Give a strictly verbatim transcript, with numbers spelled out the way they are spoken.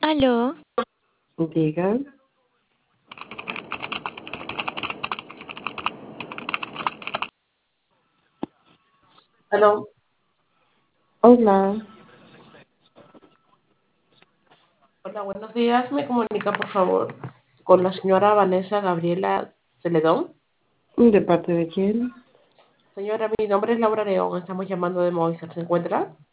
Aló, Diga, Aló, hola, hola, buenos días. Me comunica, por favor, con la señora Vanessa Gabriela Celedón. ¿de parte de quién? Señora, mi nombre es Laura León. Estamos llamando de Movistar. ¿Se encuentra?